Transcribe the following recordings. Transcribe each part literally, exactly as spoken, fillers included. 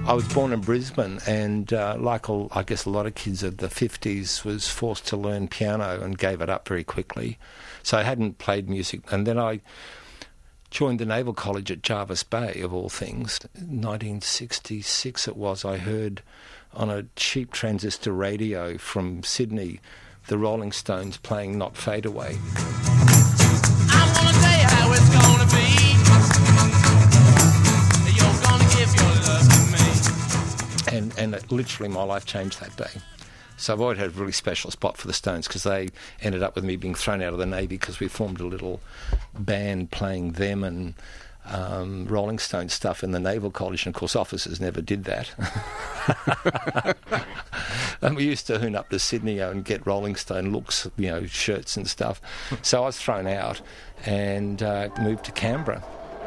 I was born in Brisbane, and uh, like all, I guess a lot of kids of the fifties, was forced to learn piano and gave it up very quickly. So I hadn't played music. And then I joined the Naval College at Jervis Bay, of all things. nineteen sixty-six it was, I heard on a cheap transistor radio from Sydney the Rolling Stones playing Not Fade Away. I want to tell you how it's going to be. You're going to give your love to me. And, and it, literally my life changed that day. So I've always had a really special spot for the Stones, because they ended up with me being thrown out of the Navy because we formed a little band playing them and um, Rolling Stone stuff in the Naval College, and of course officers never did that. And we used to hoon up to Sydney and get Rolling Stone looks, you know, shirts and stuff. So I was thrown out and uh, moved to Canberra.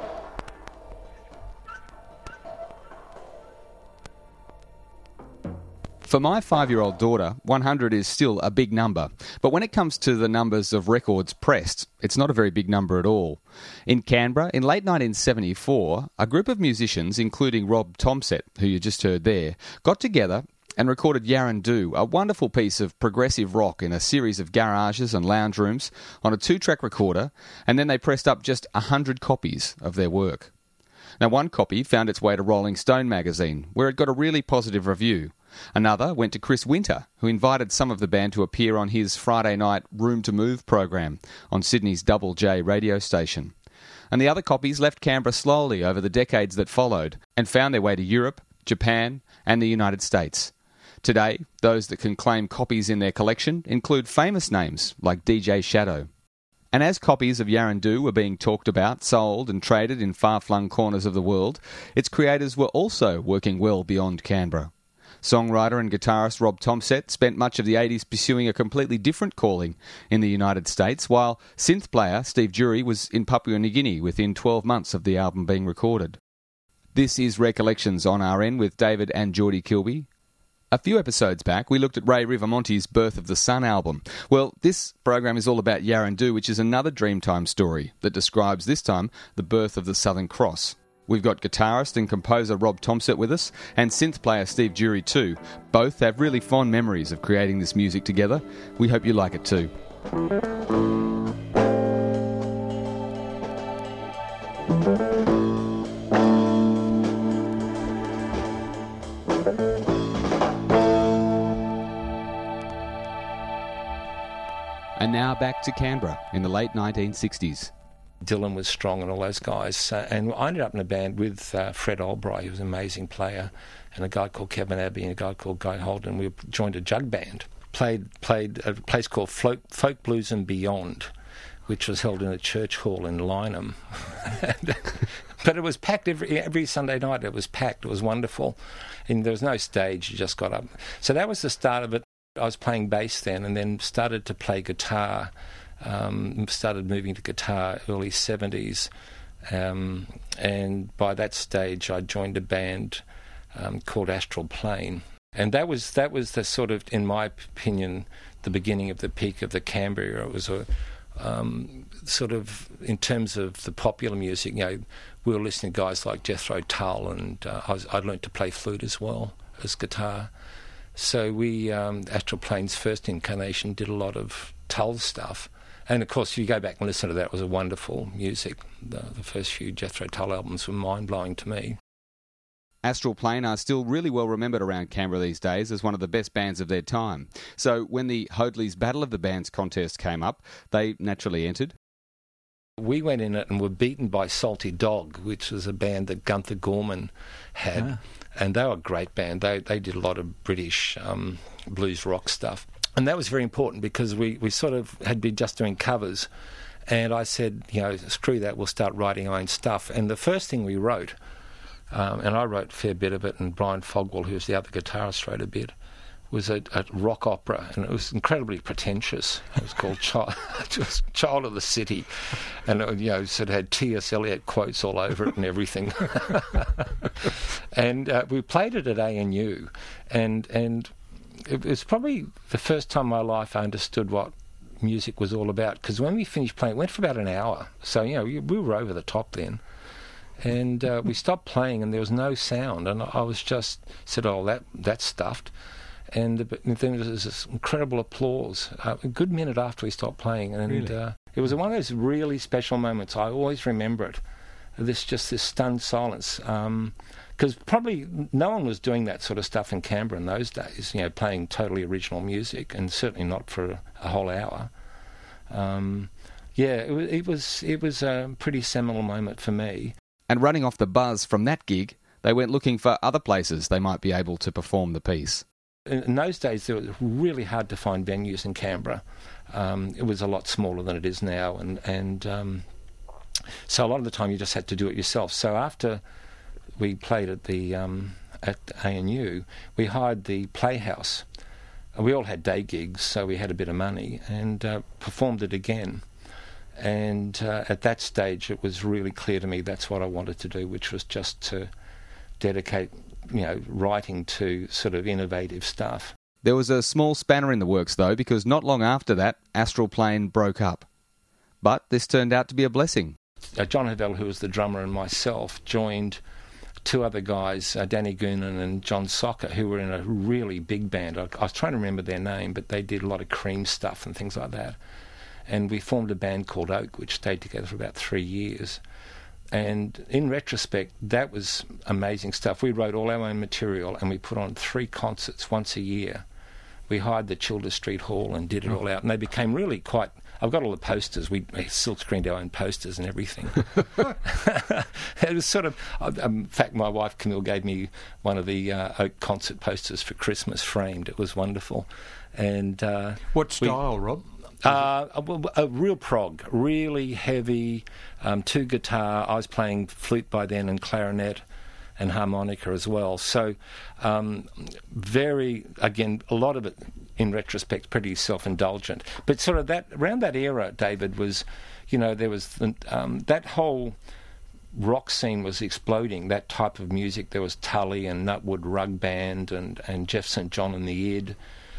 For my five-year-old daughter, one hundred is still a big number. But when it comes to the numbers of records pressed, it's not a very big number at all. In Canberra, in late nineteen seventy-four, a group of musicians, including Rob Tomset, who you just heard there, got together and recorded Yarrandoo, a wonderful piece of progressive rock in a series of garages and lounge rooms on a two-track recorder, and then they pressed up just one hundred copies of their work. Now, one copy found its way to Rolling Stone magazine, where it got a really positive review. Another went to Chris Winter, who invited some of the band to appear on his Friday night Room to Move program on Sydney's Double J radio station. And the other copies left Canberra slowly over the decades that followed and found their way to Europe, Japan and the United States. Today, those that can claim copies in their collection include famous names like D J Shadow. And as copies of Yarrandoo were being talked about, sold and traded in far-flung corners of the world, its creators were also working well beyond Canberra. Songwriter and guitarist Rob Tomset spent much of the eighties pursuing a completely different calling in the United States, while synth player Steve Jury was in Papua New Guinea within twelve months of the album being recorded. This is Recollections on R N with David and Geordie Kilby. A few episodes back, we looked at Ray Rivamonti's Birth of the Sun album. Well, this program is all about Yarrandoo, which is another Dreamtime story that describes, this time, the birth of the Southern Cross. We've got guitarist and composer Rob Tomset with us, and synth player Steve Jury too. Both have really fond memories of creating this music together. We hope you like it too. And now back to Canberra in the late nineteen sixties. Dylan was strong and all those guys. Uh, and I ended up in a band with uh, Fred Albright, who was an amazing player, and a guy called Kevin Abbey and a guy called Guy Holden. We joined a jug band, played played at a place called Folk, Folk Blues and Beyond, which was held in a church hall in Lynham. But it was packed every every Sunday night. It was packed. It was wonderful. And there was no stage. You just got up. So that was the start of it. I was playing bass then, and then started to play guitar. Um, started moving to guitar early seventies, um, and by that stage I joined a band um, called Astral Plane, and that was that was the sort of, in my opinion, the beginning of the peak of the Canberra era. It was a um, sort of, in terms of the popular music, you know, we were listening to guys like Jethro Tull, and uh, I, was, I learnt to play flute as well as guitar. So we, um, Astral Plane's first incarnation, did a lot of Tull stuff. And, of course, if you go back and listen to that, it was a wonderful music. The, the first few Jethro Tull albums were mind-blowing to me. Astral Plane are still really well remembered around Canberra these days as one of the best bands of their time. So when the Hoadley's Battle of the Bands contest came up, they naturally entered. We went in it and were beaten by Salty Dog, which was a band that Gunther Gorman had. Yeah. And they were a great band. They they did a lot of British um, blues rock stuff. And that was very important because we, we sort of had been just doing covers. And I said, you know, screw that, we'll start writing our own stuff. And the first thing we wrote, um, and I wrote a fair bit of it, and Brian Fogwell, who was the other guitarist, wrote a bit, was a, a rock opera. And it was incredibly pretentious. It was called Child, just Child of the City. And, it, you know, so it had T S Eliot quotes all over it and everything. And uh, we played it at A N U. And... and it was probably the first time in my life I understood what music was all about, because when we finished playing, it went for about an hour. So, you know, we were over the top then. And uh, we stopped playing, and there was no sound, and I was just said, "Oh, that that's stuffed." And then there was this incredible applause uh, a good minute after we stopped playing, and Really? uh, it was one of those really special moments. I always remember it. This just this stunned silence, because probably no one was doing that sort of stuff in Canberra in those days. You know, playing totally original music, and certainly not for a, a whole hour. Um, yeah, it was it was it was a pretty seminal moment for me. And running off the buzz from that gig, they went looking for other places they might be able to perform the piece. In, in those days, it was really hard to find venues in Canberra. Um, it was a lot smaller than it is now, and and um, so a lot of the time you just had to do it yourself. So after we played at the um, at A N U, we hired the Playhouse. We all had day gigs, so we had a bit of money, and uh, performed it again. And uh, at that stage, it was really clear to me that's what I wanted to do, which was just to dedicate, you know, writing to sort of innovative stuff. There was a small spanner in the works, though, because not long after that, Astral Plane broke up. But this turned out to be a blessing. Uh, John Havell, who was the drummer, and myself joined two other guys, uh, Danny Goonan and John Socker, who were in a really big band. I, I was trying to remember their name, but they did a lot of Cream stuff and things like that. And we formed a band called Oak, which stayed together for about three years. And in retrospect, that was amazing stuff. We wrote all our own material, and we put on three concerts once a year. We hired the Childers Street Hall and did it all out, and they became really quite... I've got all the posters. We, we silk-screened our own posters and everything. It was sort of... Um, in fact, my wife, Camille, gave me one of the uh, Oak concert posters for Christmas, framed. It was wonderful. And uh, What style, we, Rob? Uh, a, a real prog, really heavy, um, two guitar. I was playing flute by then and clarinet and harmonica as well. So um, very, again, a lot of it, in retrospect, pretty self-indulgent. But sort of that, around that era, David, was, you know, there was the, um, that whole rock scene was exploding, that type of music. There was Tully and Nutwood Rug Band and, and Jeff Saint John and the Id.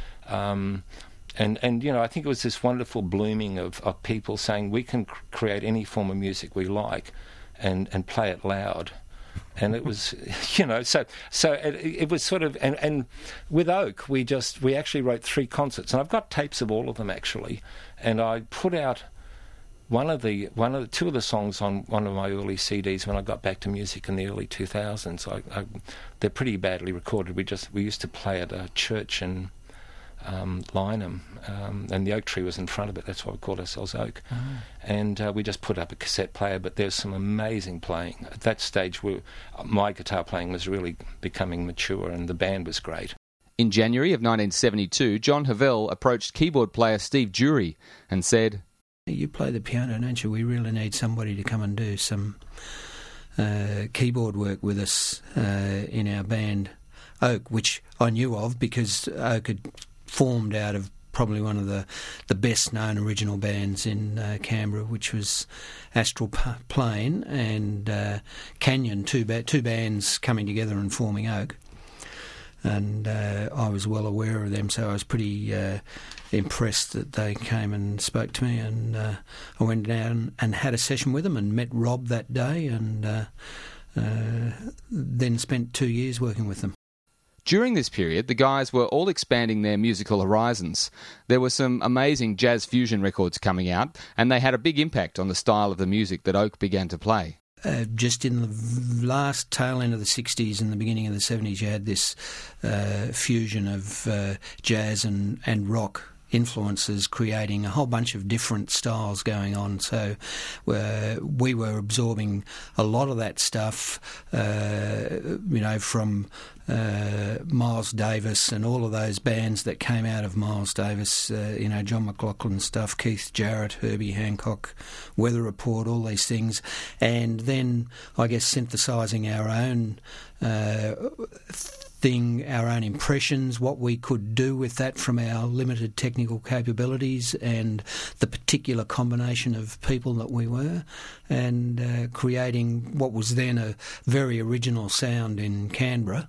Um, And, and you know, I think it was this wonderful blooming of, of people saying we can cr- create any form of music we like and, and play it loud. And it was, you know, so so it, it was sort of, and, and with Oak, we just, we actually wrote three concerts. And I've got tapes of all of them, actually. And I put out one of the, one of the, two of the songs on one of my early C Ds when I got back to music in the early two thousands. I, I, they're pretty badly recorded. We just, we used to play at a church in Um, Lynham, um, and the oak tree was in front of it. That's why we called ourselves Oak. Oh. And uh, we just put up a cassette player, but there's some amazing playing. At that stage, we, my guitar playing was really becoming mature, and the band was great. In January of nineteen seventy-two, John Havell approached keyboard player Steve Jury and said, "You play the piano, don't you? We really need somebody to come and do some uh, keyboard work with us uh, in our band, Oak," which I knew of because Oak had formed out of probably one of the, the best-known original bands in uh, Canberra, which was Astral P- Plane and uh, Canyon, two, ba- two bands coming together and forming Oak. And uh, I was well aware of them, so I was pretty uh, impressed that they came and spoke to me. And uh, I went down and had a session with them and met Rob that day, and uh, uh, then spent two years working with them. During this period, the guys were all expanding their musical horizons. There were some amazing jazz fusion records coming out, and they had a big impact on the style of the music that Oak began to play. Uh, just in the last tail end of the sixties and the beginning of the seventies, you had this uh, fusion of uh, jazz and, and rock influences, creating a whole bunch of different styles going on. So uh, we were absorbing a lot of that stuff, uh, you know, from uh, Miles Davis and all of those bands that came out of Miles Davis, uh, you know, John McLaughlin stuff, Keith Jarrett, Herbie Hancock, Weather Report, all these things. And then, I guess, synthesising our own uh, thing, our own impressions, what we could do with that from our limited technical capabilities and the particular combination of people that we were, and uh, creating what was then a very original sound in Canberra,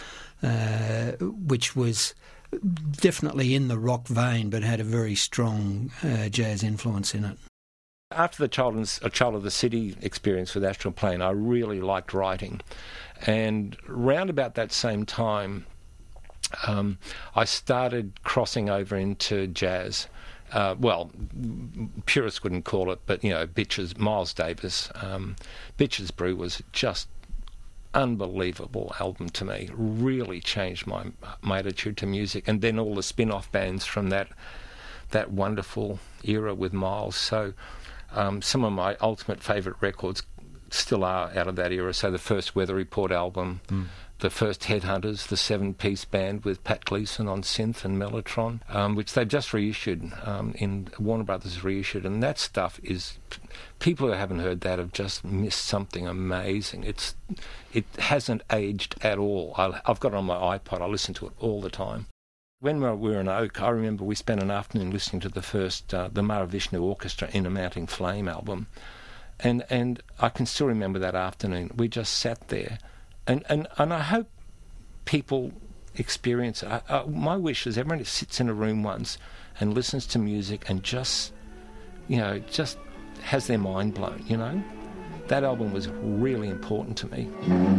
uh, which was definitely in the rock vein but had a very strong uh, jazz influence in it. After the Child, in, a Child of the City experience with Astral Plane, I really liked writing. And round about that same time, um, I started crossing over into jazz. Uh, well, purists wouldn't call it, but, you know, Bitches, Miles Davis. Um, Bitches Brew was just unbelievable album to me. Really changed my my attitude to music. And then all the spin-off bands from that that wonderful era with Miles. So um, some of my ultimate favourite records still are out of that era. So the first Weather Report album, mm. the first Headhunters, the seven-piece band with Pat Gleason on synth and Mellotron, um, which they've just reissued, um, in Warner Brothers reissued, and that stuff is, people who haven't heard that have just missed something amazing. It's it hasn't aged at all. I, I've got it on my iPod. I listen to it all the time. When we were in Oak, I remember we spent an afternoon listening to the first, uh, the Mahavishnu Orchestra In a Mounting Flame album, and and I can still remember that afternoon. We just sat there. And, and and I hope people experience it. I, I, my wish is everyone sits in a room once and listens to music and just, you know, just has their mind blown, you know. That album was really important to me.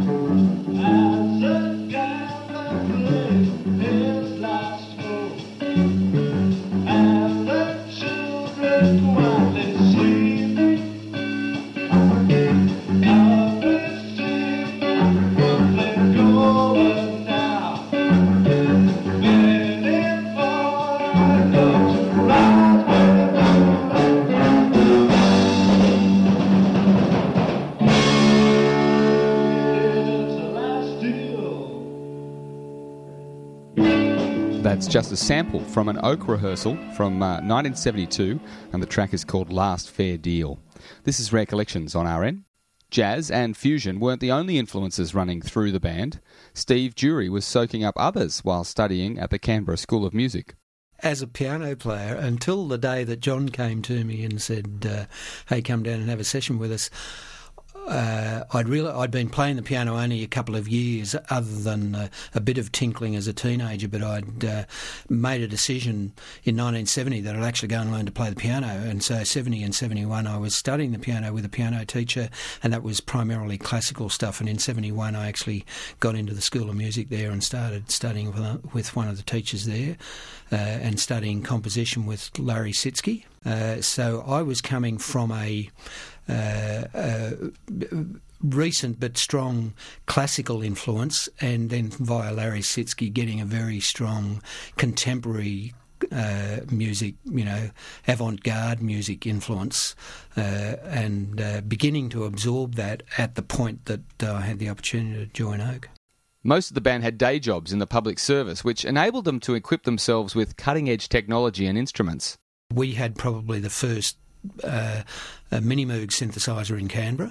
That's just a sample from an Oak rehearsal from uh, nineteen seventy-two, and the track is called Last Fair Deal. This is Rare Collections on R N. Jazz and fusion weren't the only influences running through the band. Steve Dury was soaking up others while studying at the Canberra School of Music. As a piano player, until the day that John came to me and said, uh, hey, come down and have a session with us, Uh, I'd really, I'd been playing the piano only a couple of years, other than uh, a bit of tinkling as a teenager. But I'd uh, made a decision in nineteen seventy that I'd actually go and learn to play the piano. And so seventy and seventy-one, I was studying the piano with a piano teacher, and that was primarily classical stuff. And in seventy-one, I actually got into the School of Music there and started studying with, with one of the teachers there, uh, and studying composition with Larry Sitsky. Uh, so I was coming from a Uh, uh, recent but strong classical influence, and then via Larry Sitsky getting a very strong contemporary uh, music, you know, avant-garde music influence, uh, and uh, beginning to absorb that at the point that uh, I had the opportunity to join Oak. Most of the band had day jobs in the public service, which enabled them to equip themselves with cutting-edge technology and instruments. We had probably the first Uh, a Minimoog synthesizer in Canberra,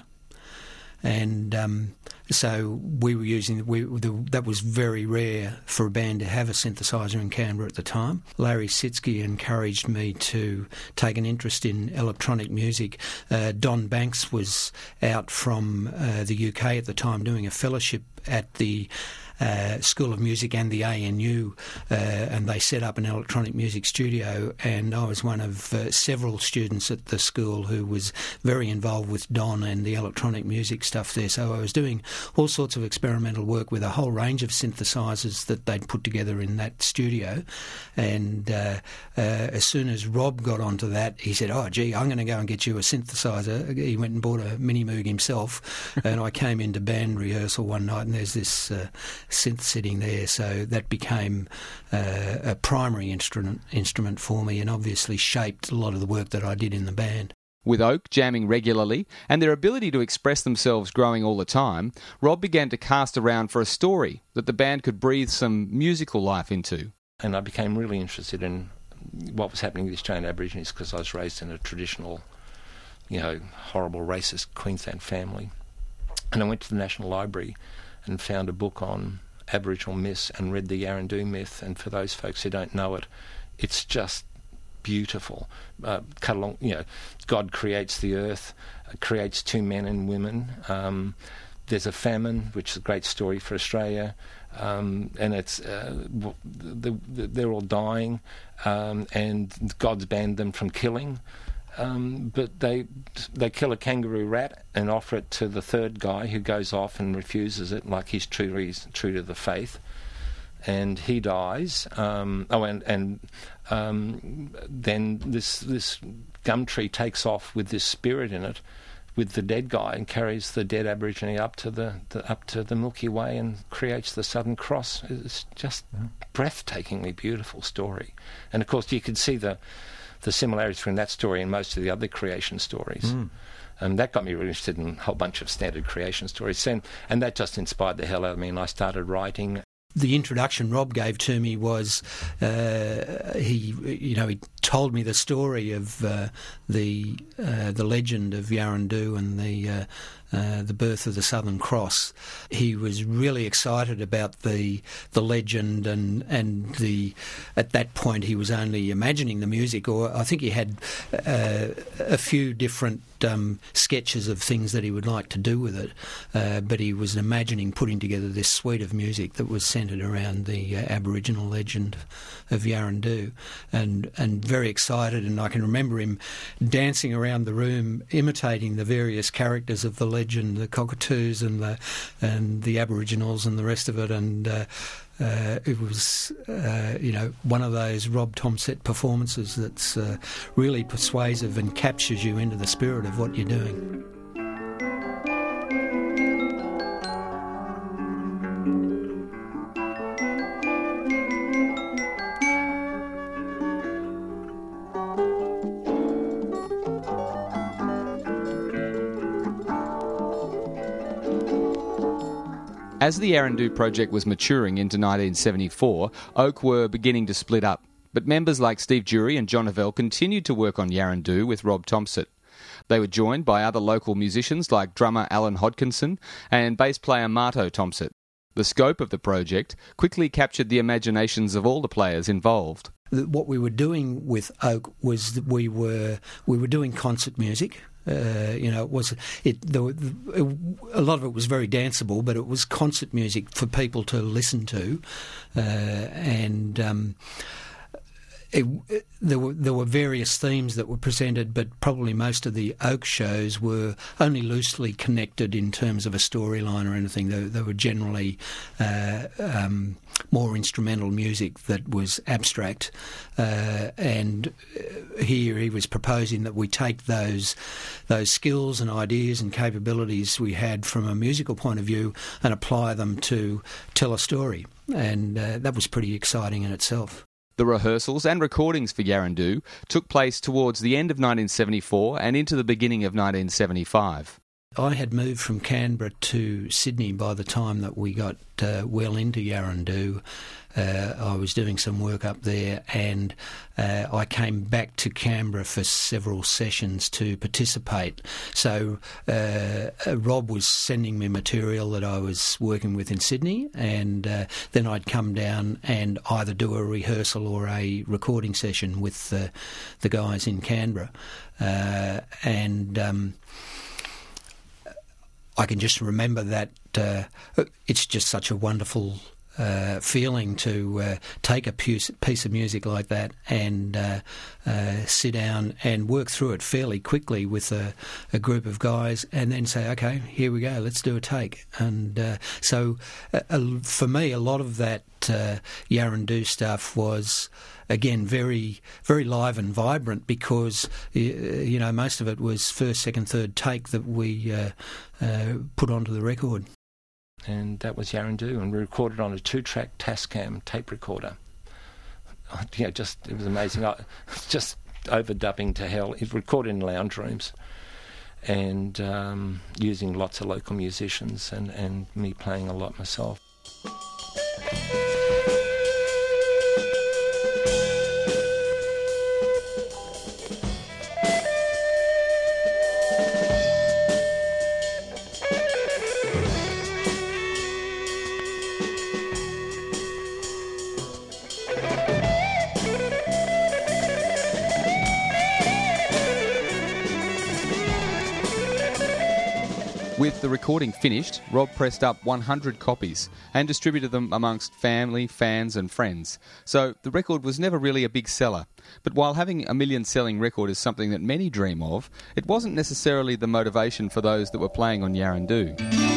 and um, so we were using we the, that was very rare for a band to have a synthesizer in Canberra at the time. Larry Sitsky encouraged me to take an interest in electronic music. Uh, Don Banks was out from uh, the U K at the time doing a fellowship at the Uh, School of Music and the A N U, uh, and they set up an electronic music studio, and I was one of uh, several students at the school who was very involved with Don and the electronic music stuff there. So I was doing all sorts of experimental work with a whole range of synthesizers that they'd put together in that studio, and uh, uh, as soon as Rob got onto that, he said, oh gee, I'm going to go and get you a synthesizer. He went and bought a Minimoog himself, and I came into band rehearsal one night, and there's this uh, synth sitting there, so that became uh, a primary instrument instrument for me, and obviously shaped a lot of the work that I did in the band. With Oak jamming regularly and their ability to express themselves growing all the time, Rob began to cast around for a story that the band could breathe some musical life into. And I became really interested in what was happening with the Australian Aborigines, because I was raised in a traditional, you know, horrible racist Queensland family. And I went to the National Library and found a book on Aboriginal myths and read the Yarrandoo myth, and for those folks who don't know it, it's just beautiful. Uh, cut along, you know, God creates the earth, uh, creates two men and women. Um, there's a famine, which is a great story for Australia, um, and it's uh, the, the, they're all dying, um, and God's banned them from killing. Um, but they they kill a kangaroo rat and offer it to the third guy, who goes off and refuses it, like he's true, he's true to the faith, and he dies. Um, oh, and and um, then this this gum tree takes off with this spirit in it, with the dead guy, and carries the dead Aborigine up to the, the up to the Milky Way and creates the Southern Cross. It's just a breathtakingly beautiful story, and of course you can see the. the similarities between that story and most of the other creation stories. Mm. And that got me really interested in a whole bunch of standard creation stories. And, and that just inspired the hell out of me, and I started writing. The introduction Rob gave to me was, uh, he, you know, he told me the story of uh, the uh, the legend of Yarrandoo and the uh, uh, the birth of the Southern Cross. He was really excited about the the legend, and and the at that point he was only imagining the music, or I think he had uh, a few different um, sketches of things that he would like to do with it, uh, but he was imagining putting together this suite of music that was centred around the uh, Aboriginal legend of Yarrandoo, and and very excited. And I can remember him dancing around the room, imitating the various characters of the legend, the cockatoos and the and the Aboriginals and the rest of it. And uh, uh, it was, uh, you know, one of those Rob Tomsett performances that's uh, really persuasive and captures you into the spirit of what you're doing. As the Yarrandoo project was maturing into nineteen seventy-four, Oak were beginning to split up, but members like Steve Jury and John Avell continued to work on Yarrandoo with Rob Tomsett. They were joined by other local musicians like drummer Alan Hodkinson and bass player Marto Tomsett. The scope of the project quickly captured the imaginations of all the players involved. What we were doing with Oak was that we were we were doing concert music. Uh, you know, it was it, there were, it. A lot of it was very danceable, but it was concert music for people to listen to, uh, and um, it, it, there were there were various themes that were presented, but probably most of the Oak shows were only loosely connected in terms of a storyline or anything. They, they were generally uh, um, more instrumental music that was abstract, uh, and here he was proposing that we take those those skills and ideas and capabilities we had from a musical point of view and apply them to tell a story, and uh, that was pretty exciting in itself. The rehearsals and recordings for Yarrandoo took place towards the end of nineteen seventy-four and into the beginning of nineteen seventy-five. I had moved from Canberra to Sydney by the time that we got uh, well into Yarrandoo. Uh, I was doing some work up there, and uh, I came back to Canberra for several sessions to participate. So uh, Rob was sending me material that I was working with in Sydney, and uh, then I'd come down and either do a rehearsal or a recording session with uh, the guys in Canberra. Uh, and... Um, I can just remember that uh, it's just such a wonderful uh, feeling to uh, take a piece, piece of music like that and uh, uh, sit down and work through it fairly quickly with a, a group of guys, and then say, okay, here we go, let's do a take. And uh, so uh, for me, a lot of that uh, Yarrandoo stuff was, again, very, very live and vibrant, because you know most of it was first, second, third take that we uh, uh, put onto the record. And that was Yarrandoo, and we recorded on a two-track Tascam tape recorder. Yeah, just it was amazing. I, just overdubbing to hell. It recorded in lounge rooms, and um, using lots of local musicians, and, and me playing a lot myself. With the recording finished, Rob pressed up one hundred copies and distributed them amongst family, fans and friends. So the record was never really a big seller. But while having a million-selling record is something that many dream of, it wasn't necessarily the motivation for those that were playing on Yarrandoo.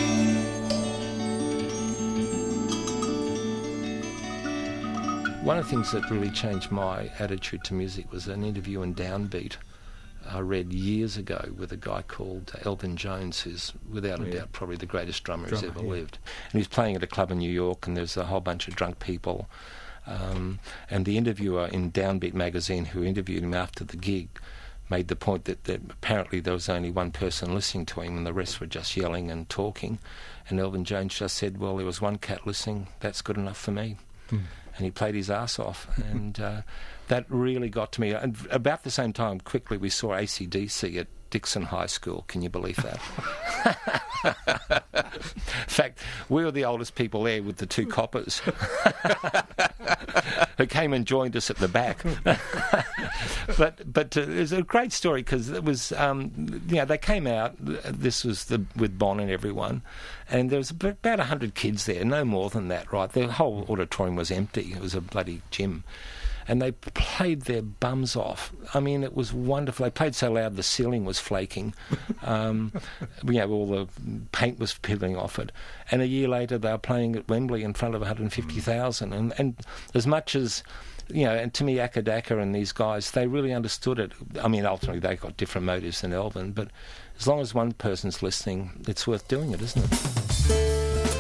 One of the things that really changed my attitude to music was an interview in Downbeat I read years ago with a guy called Elvin Jones, who's without a Yeah. doubt probably the greatest drummer, Drummer, who's ever yeah. lived. And he was playing at a club in New York, and there's a whole bunch of drunk people. Um, and the interviewer in Downbeat magazine who interviewed him after the gig made the point that, that apparently there was only one person listening to him and the rest were just yelling and talking. And Elvin Jones just said, well, there was one cat listening, that's good enough for me. Hmm. And he played his ass off, and uh, that really got to me. And about the same time, quickly, we saw A C D C at Dixon High School. Can you believe that? In fact, we were the oldest people there with the two coppers who came and joined us at the back. but but uh, it was a great story because it was, um, you know, they came out. This was the with Bon and everyone, and there was about a hundred kids there, no more than that, right? The whole auditorium was empty. It was a bloody gym. And they played their bums off. I mean, it was wonderful. They played so loud the ceiling was flaking. Um, you know, all the paint was peeling off it. And a year later, they were playing at Wembley in front of one hundred fifty thousand. And, and as much as, you know, and to me, Akadaka and these guys, they really understood it. I mean, ultimately, they got different motives than Elvin. But as long as one person's listening, it's worth doing it, isn't it?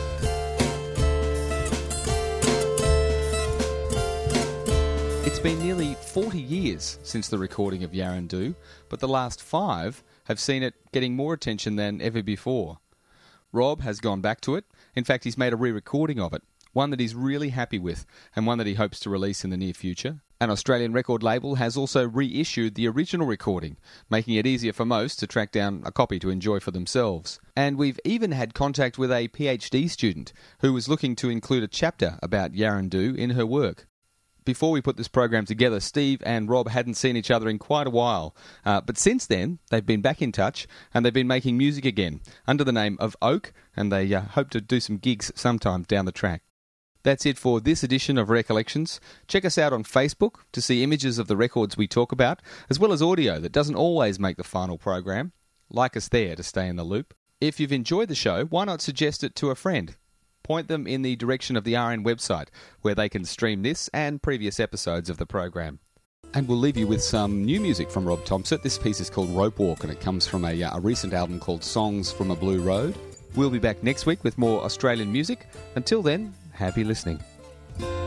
It's been nearly forty years since the recording of Yarrandoo, but the last five have seen it getting more attention than ever before. Rob has gone back to it. In fact, he's made a re-recording of it, one that he's really happy with and one that he hopes to release in the near future. An Australian record label has also reissued the original recording, making it easier for most to track down a copy to enjoy for themselves. And we've even had contact with a PhD student who was looking to include a chapter about Yarrandoo in her work. Before we put this program together, Steve and Rob hadn't seen each other in quite a while. Uh, but since then, they've been back in touch and they've been making music again under the name of Oak, and they uh, hope to do some gigs sometime down the track. That's it for this edition of Recollections. Check us out on Facebook to see images of the records we talk about, as well as audio that doesn't always make the final program. Like us there to stay in the loop. If you've enjoyed the show, why not suggest it to a friend? Point them in the direction of the R N website, where they can stream this and previous episodes of the program. And we'll leave you with some new music from Rob Thompson. This piece is called Rope Walk, and it comes from a, a recent album called Songs from a Blue Road. We'll be back next week with more Australian music. Until then, happy listening.